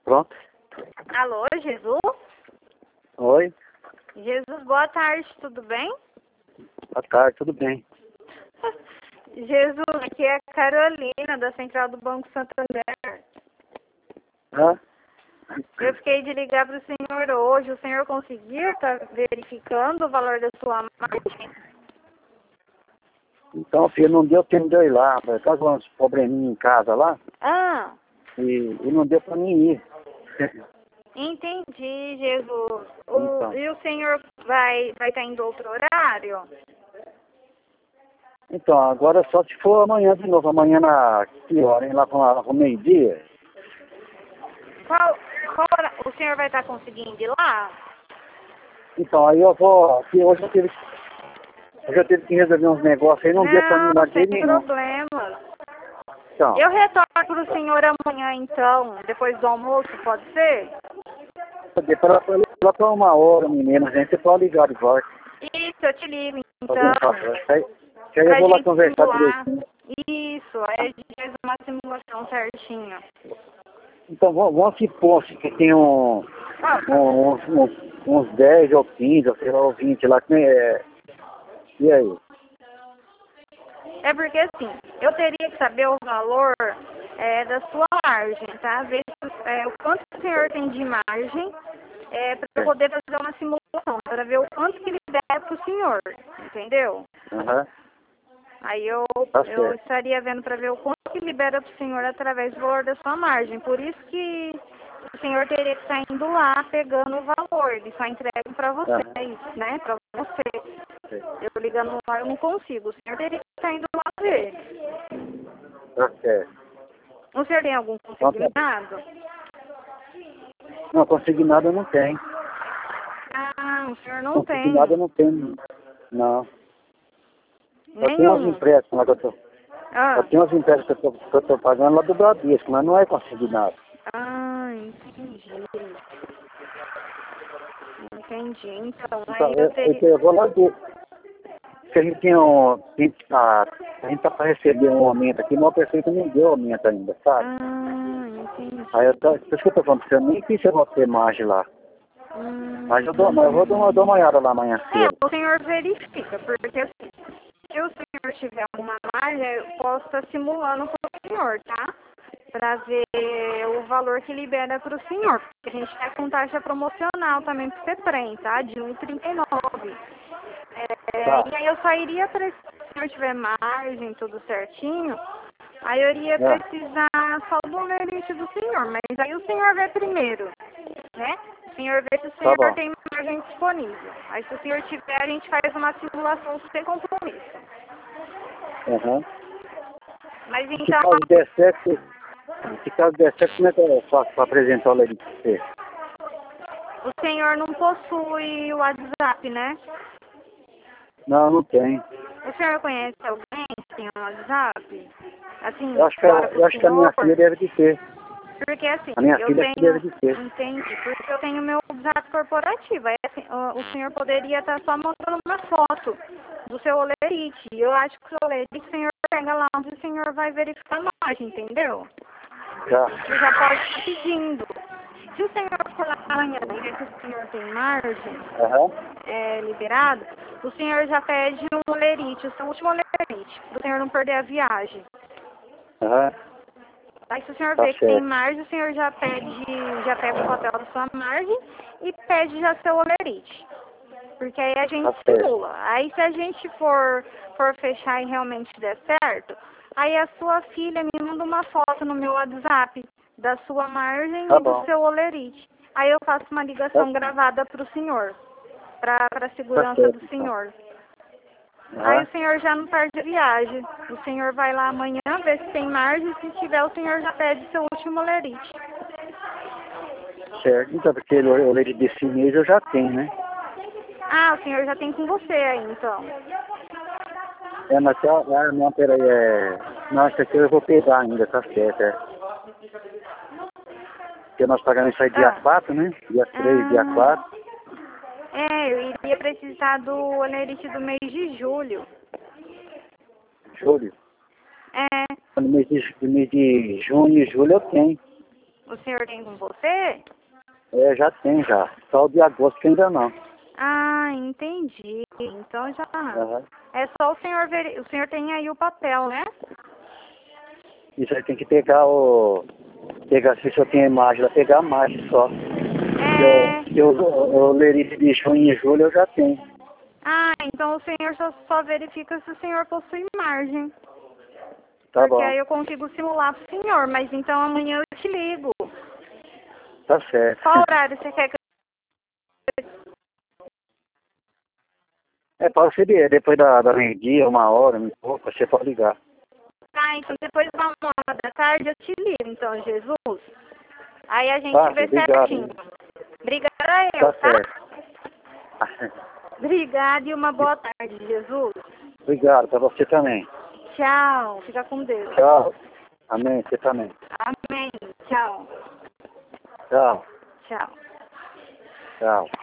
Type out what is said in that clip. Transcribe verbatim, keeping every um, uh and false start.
Pronto. Alô, Jesus? Oi. Jesus, boa tarde, tudo bem? Boa tarde, tudo bem? Jesus, aqui é a Carolina, da Central do Banco Santander. Hã? Eu fiquei de ligar para o senhor hoje. O senhor conseguiu estar verificando o valor da sua margem? Então, filho, não deu tempo de eu ir lá. Por causa uns probleminha em casa lá. Ah, E, e não deu pra mim ir. entendi, Jesus. O, Então. E o senhor vai vai estar indo outro horário? Então, agora só se for amanhã de novo. Amanhã na que hora, hein? Lá para o meio-dia. Qual, qual hora o senhor vai estar conseguindo ir lá? Então, aí eu vou. Aqui hoje eu tive, hoje eu tive que resolver uns negócios aí, não, deu pra mim ir lá Não, sem de nenhum. problemas. Então, Eu retorno para o senhor amanhã, então, depois do almoço, pode ser? para lá para uma hora, menina, a gente pode ligar de volta. Isso, eu te ligo, Fazer um então. favor. Aí, que aí eu Pra vou lá gente conversar simular. direitinho. Isso, aí a gente faz uma simulação certinha. Então, vamos, vamos supor que tem um, um, uns, uns, uns dez ou quinze, ou sei lá, ou vinte lá. Que é... E aí? É porque assim, eu teria que saber o valor é, da sua margem, tá? Ver se, é, o quanto o senhor tem de margem é, para poder fazer uma simulação, para ver o quanto que libera para o senhor, entendeu? Aham. Aí eu, Tá eu certo. estaria vendo para ver o quanto que libera para o senhor através do valor da sua margem. Por isso que o senhor teria que estar indo lá pegando o valor. Eles só entregam para vocês, Aham. né? Para você. Eu ligando lá eu não consigo. O senhor teria que estar indo lá ver. Tá certo. O senhor tem algum consignado? Não, consignado eu não tenho. Ah, o senhor não tem. Consignado eu não tenho. Não. Eu tenho umas Nenhum. empréstimos lá que eu tô. Ah, Eu tenho umas empréstimos que eu tô, que eu tô pagando lá do Bradesco, mas não é consignado. ah, entendi. Entendi. Então, Então, aí eu eu, teria... eu, eu vou lá ver. Se a gente tem um. Tem, a, a gente tá para receber um aumento aqui, mas o prefeito não deu aumento ainda, sabe? Ah, entendi. Aí eu tô, por isso que eu tô falando, eu nem quis se eu vou ter margem lá. Hum. Mas eu, dou, mas eu vou dar uma, dar uma olhada lá amanhã É, cedo. o senhor verifica, porque assim, se o senhor tiver alguma margem, eu posso estar simulando para o senhor, tá? Para ver o valor que libera para o senhor. Porque a gente está com taxa promocional também para o CETREM, tá? De um e trinta e nove. É, Tá. e aí eu só iria, pre- se o senhor tiver margem, tudo certinho, aí eu iria É. precisar só do limite do senhor. Mas aí o senhor vê primeiro, né? O senhor vê se o Tá senhor bom. tem margem disponível. Aí se o senhor tiver, a gente faz uma simulação sem compromisso. Uhum. Mas Se então, caso der certo, se caso der certo, como é que eu faço para apresentar o leite pra você? o senhor não possui o WhatsApp, né? Não, não tem. O senhor conhece alguém que tem um WhatsApp? Assim, Eu acho que, fora a- eu pro acho que a minha senhor? filha deve de ter. Porque assim, A minha eu filha que deve tenho, de ter. entende? Porque eu tenho meu WhatsApp corporativo. Aí assim, o, o senhor poderia estar só mostrando uma foto do seu olerite. E eu acho que o seu olerite, o senhor pega lá onde o senhor vai verificar a margem, entendeu? Tá. Você já pode estar pedindo. Se o senhor for lá amanhã e ver que o senhor tem margem Aham. é, liberado, o senhor já pede um olerite, o seu último olerite, para o senhor não perder a viagem. Aham. Aí se o senhor Tá vê que tem certo. margem, o senhor já pede, já pega o papel da sua margem e pede já seu olerite. Porque aí a gente Tá certo. simula. Aí se a gente for, for fechar e realmente der certo, aí a sua filha me manda uma foto no meu WhatsApp da sua margem Tá e do bom. seu olerite. Aí eu faço uma Tá, ligação gravada para o senhor, para a tá segurança do certo, então. senhor. Aí Aham. o senhor já não perde a viagem. O senhor vai lá amanhã, ver se tem margem. Se tiver, o senhor já pede seu último olerite. Certo. Então, porque o leite desse mês eu já tenho, né? Ah, o senhor já tem com você aí, então. É, mas se ela- ah, não, peraí, é... Não, isso aqui eu vou pegar ainda, tá certo, é. Porque nós pagamos isso aí dia Ah, quatro, né? Dia três, dia ah, quatro. é, eu iria precisar do olerite do mês de julho. Julho. É, No mês de, no mês de junho e julho eu tenho. O senhor tem com você? É, já tem já. Só o de agosto que ainda não. Ah, entendi. Então já... Uhum. É só o senhor ver... O senhor tem aí o papel, né? Isso aí tem que pegar o... Pegar, se eu tenho imagem, lá, pegar a imagem só. É... Eu, eu, eu leri de junho e julho, eu já tenho. Ah, então o senhor só, só verifica se o senhor possui margem. Tá Porque bom. aí eu consigo simular pro senhor, mas então amanhã eu te ligo. Tá certo. Qual horário você quer que eu... É, pode ser de- depois da, da meio-dia, uma hora, um pouco, você pode ligar. Ah, então depois da uma hora da tarde eu te ligo, então, Jesus. Aí a gente Tá, vê obrigado. certinho. Obrigada eu, Tá tá? certo. Obrigada e uma boa tarde, Jesus. Obrigado, pra você também. Tchau. Fica com Deus. Tchau. Amém, você também. Amém. Tchau. Tchau. Tchau. Tchau.